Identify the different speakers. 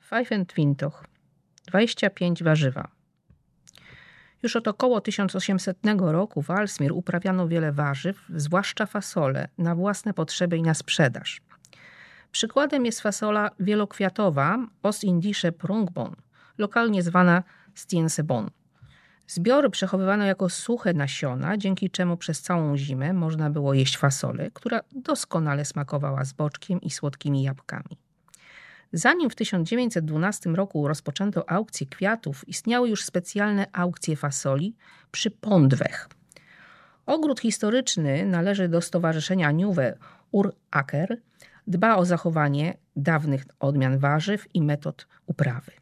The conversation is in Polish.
Speaker 1: Pfeifenwintoch 25 warzywa. Już od około 1800 roku w Aalsmeer uprawiano wiele warzyw, zwłaszcza fasole, na własne potrzeby i na sprzedaż. Przykładem jest fasola wielokwiatowa Ostindische Prunkboon, lokalnie zwana Steenseeboon. Zbiory przechowywano jako suche nasiona, dzięki czemu przez całą zimę można było jeść fasolę, która doskonale smakowała z boczkiem i słodkimi jabłkami. Zanim w 1912 roku rozpoczęto aukcje kwiatów, istniały już specjalne aukcje fasoli przy Pondweg. Ogród historyczny należy do stowarzyszenia Nieuwe Urakker, dba o zachowanie dawnych odmian warzyw i metod uprawy.